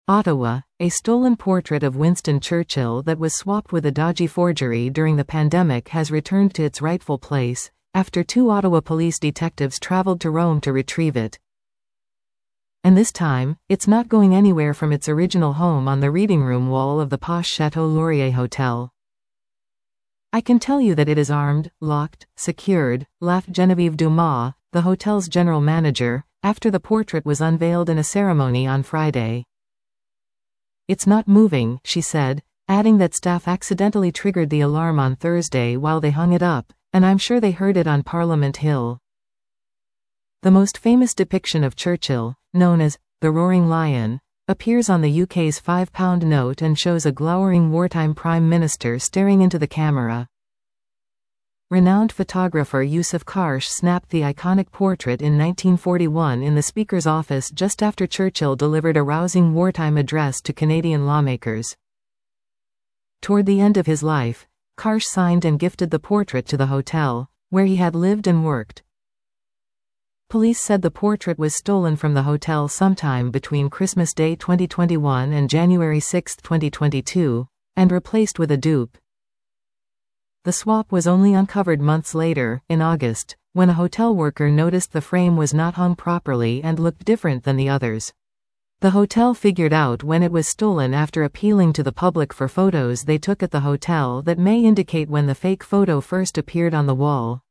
Ottawa, a stolen portrait of Winston Churchill that was swapped with a dodgy forgery during the pandemic has returned to its rightful place, after 2 Ottawa police detectives traveled to Rome to retrieve it. And this time, it's not going anywhere from its original home on the reading room wall of the posh Chateau Laurier Hotel. "I can tell you that it is armed, locked, secured," laughed Genevieve Dumas, the hotel's general manager, after the portrait was unveiled in a ceremony on Friday. "It's not moving," she said, adding that staff accidentally triggered the alarm on Thursday while they hung it up, and I'm sure they heard it on Parliament Hill. The most famous depiction of Churchill, known as the Roaring Lion, appears on the UK's £5 note and shows a glowering wartime Prime Minister staring into the camera. Renowned photographer Yusuf Karsh snapped the iconic portrait in 1941 in the Speaker's office just after Churchill delivered a rousing wartime address to Canadian lawmakers. Toward the end of his life, Karsh signed and gifted the portrait to the hotel, where he had lived and worked. Police said the portrait was stolen from the hotel sometime between Christmas Day 2021 and January 6, 2022, and replaced with a dupe. The swap was only uncovered months later, in August, when a hotel worker noticed the frame was not hung properly and looked different than the others. The hotel figured out when it was stolen after appealing to the public for photos they took at the hotel that may indicate when the fake photo first appeared on the wall.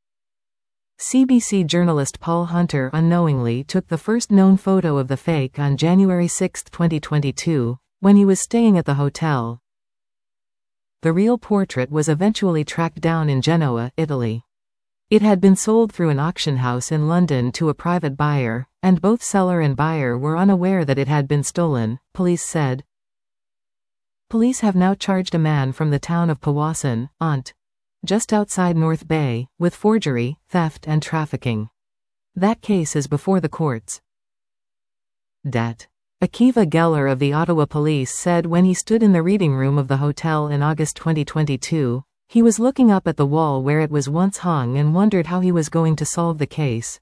CBC journalist Paul Hunter unknowingly took the first known photo of the fake on January 6, 2022, when he was staying at the hotel. The real portrait was eventually tracked down in Genoa, Italy. It had been sold through an auction house in London to a private buyer, and both seller and buyer were unaware that it had been stolen, police said. Police have now charged a man from the town of Powassan, Ont, just outside North Bay, with forgery, theft and trafficking. That case is before the courts. Det. Akiva Geller of the Ottawa Police said when he stood in the reading room of the hotel in August 2022, he was looking up at the wall where it was once hung and wondered how he was going to solve the case.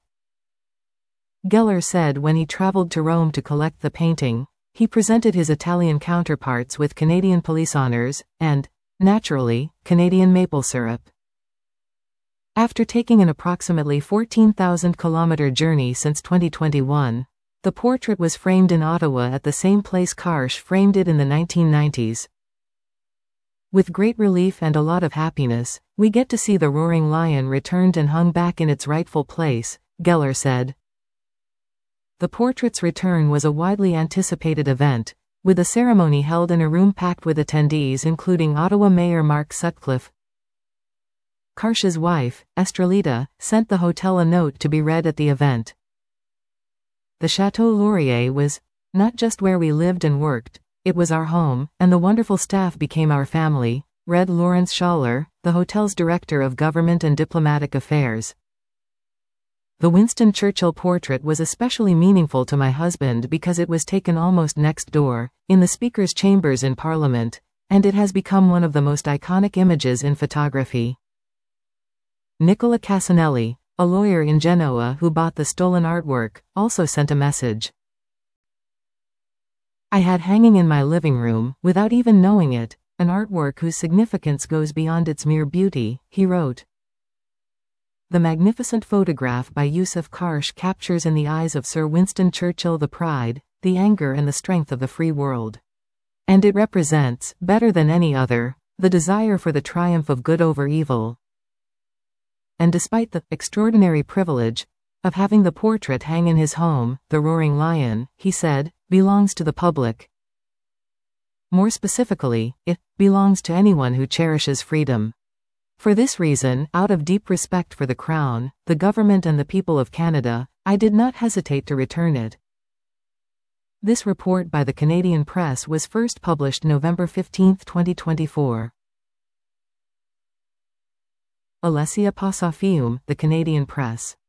Geller said when he traveled to Rome to collect the painting, he presented his Italian counterparts with Canadian police honors, and, naturally, Canadian maple syrup. After taking an approximately 14,000-kilometer journey since 2021, the portrait was framed in Ottawa at the same place Karsh framed it in the 1990s. "With great relief and a lot of happiness, we get to see the Roaring Lion returned and hung back in its rightful place," Geller said. The portrait's return was a widely anticipated event, with a ceremony held in a room packed with attendees including Ottawa Mayor Mark Sutcliffe. Karsh's wife, Estrelita, sent the hotel a note to be read at the event. "The Chateau Laurier was not just where we lived and worked, it was our home, and the wonderful staff became our family," read Lawrence Schaller, the hotel's director of government and diplomatic affairs. "The Winston Churchill portrait was especially meaningful to my husband because it was taken almost next door, in the Speaker's chambers in Parliament, and it has become one of the most iconic images in photography." Nicola Casanelli, a lawyer in Genoa who bought the stolen artwork, also sent a message. "I had hanging in my living room, without even knowing it, an artwork whose significance goes beyond its mere beauty," he wrote. The magnificent photograph by Yusuf Karsh captures in the eyes of Sir Winston Churchill the pride, the anger and the strength of the free world. And it represents, better than any other, the desire for the triumph of good over evil. And despite the extraordinary privilege of having the portrait hang in his home, the Roaring Lion, he said, belongs to the public. More specifically, it belongs to anyone who cherishes freedom. For this reason, out of deep respect for the Crown, the government and the people of Canada, I did not hesitate to return it. This report by the Canadian Press was first published November 15, 2024. Alessia Passafiume, The Canadian Press.